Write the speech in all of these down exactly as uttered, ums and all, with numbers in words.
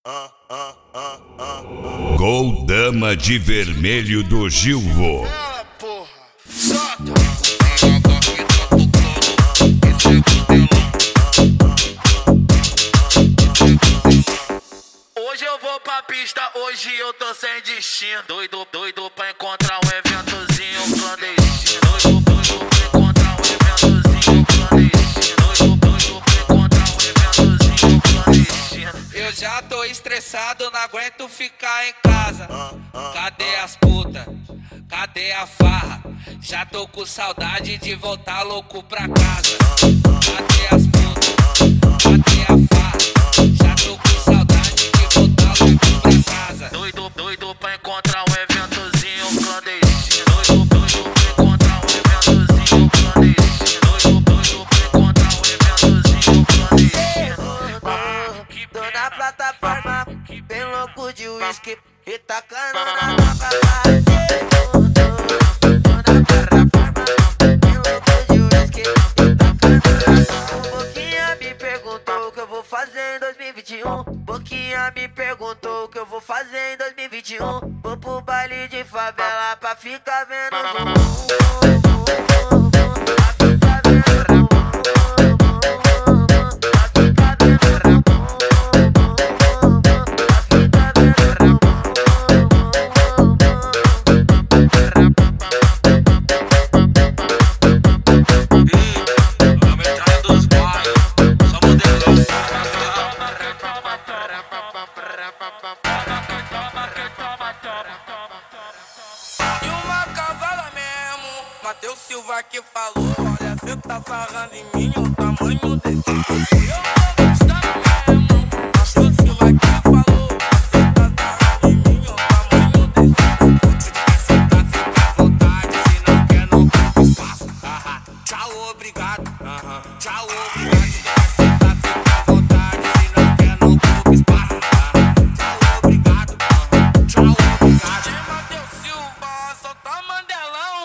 Gol Dama de Vermelho do Gilvo. Fala, porra, solta. Hoje eu vou pra pista, hoje eu tô sem destino. Doido, doido pra encontrar um eventozinho clandestino. Doido, doido pra encontrar um eventozinho clandestino. Doido, doido pra encontrar um eventozinho clandestino. Eu já tô estressado, não aguento ficar em casa. Cadê as putas? Cadê a farra? Já tô com saudade de voltar louco pra casa. Cadê as putas? Cadê a farra? Já tô com saudade de voltar louco pra casa. Doido, doido pra encontrar um eventozinho clandestino. Doido, doido pra encontrar um eventozinho clandestino. Doido, doido pra encontrar um eventozinho clandestino. Tô na plataforma, bem louco de uísque e tacando na boca pra fazer em dois mil e vinte e um. Boquinha me perguntou o que eu vou fazer em dois mil e vinte e um. Vou pro baile de favela pra ficar vendo Mateus Silva que falou, olha, cê tá sarrando em mim, o tamanho desse eu não gostando mesmo. Mateus Silva que falou, cê tá sarrando em mim, o tamanho desse cê tá, cê tá à vontade, se não quer não tem espaço. Aham, tchau, obrigado, aham, tchau, obrigado. Cê tá, cê tá à vontade, se não quer não tem espaço. Aham, tchau, obrigado, aham, tchau, obrigado. Mateus Silva, solta Mandelão.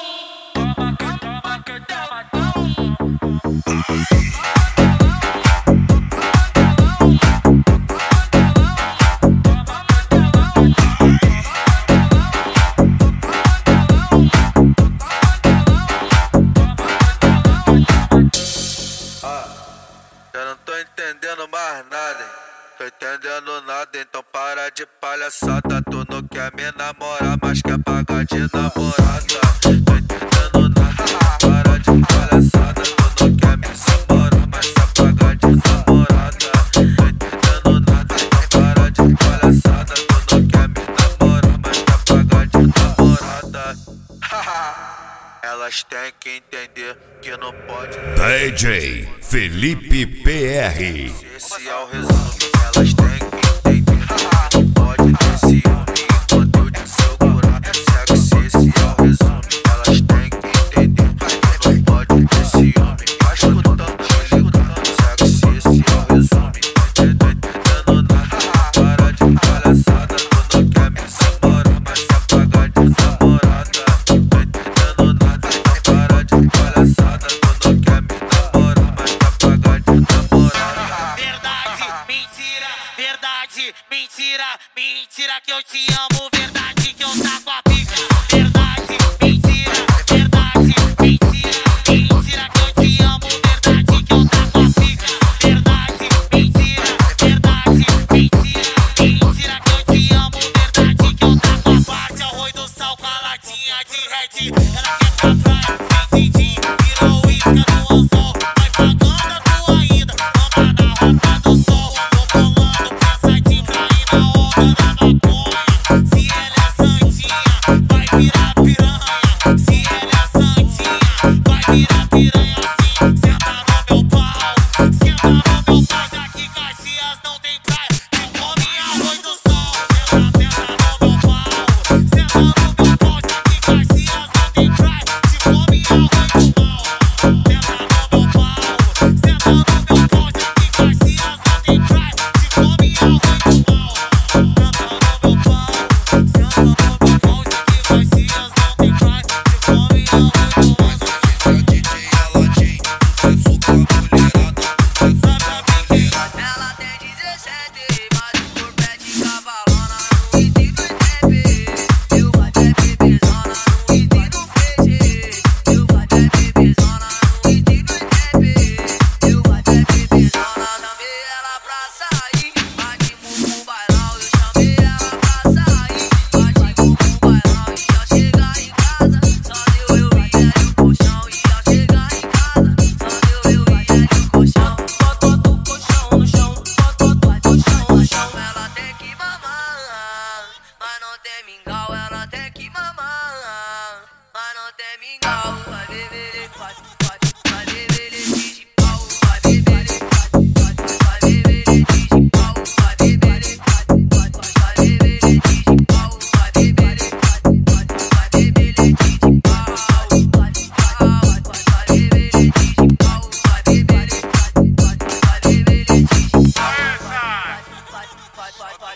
Eu não tô entendendo mais nada, hein? Tô entendendo nada, então para de palhaçada. Tu não quer me namorar, mas quer pagar de namorada. Tô entendendo nada, para de palhaçada. Tu não quer me namorar, mas quer pagar de namorada. Tô entendendo nada, para de palhaçada. Tu não quer me namorar, mas quer pagar de namorada. Elas têm que entender que não pode. D J Felipe P R. Esse é o resumo. Elas têm que entender que não pode ter ciúme enquanto eu te segurar. Sexy, esse é o resumo. Elas têm que entender que não pode ter ciúme. Vai escutando, vai escutando. Sexy, esse é o resumo. Tô entendendo nada, para de palhaçada. Tu não quer me namorar, mas quer pagar de namorada. Tô entendendo nada, para de palhaçada. Tu não quer me namorar, mas quer pagar de namorada. verdade, mentira, verdade, mentira, mentira que eu te amo, verdade que eu tá com a pica. Verdade, mentira, verdade, mentira, mentira que eu te amo, verdade que eu tá com a pica. Verdade, mentira, verdade, mentira, mentira que eu te amo, verdade que eu tá com a parte. Arroz do sal com a latinha de red. Ela quer pra praia, sem din-din, virou isca do anzol. Vai pagando a tua ida, anda na rota do sol. Tô bolando pensadinho, cair na onda da maconha. Se ela é santinha, vai virar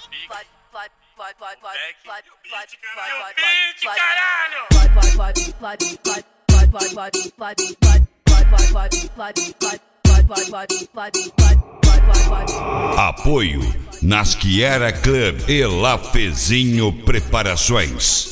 Apoio Nasquiera Club e Lafezinho Preparações.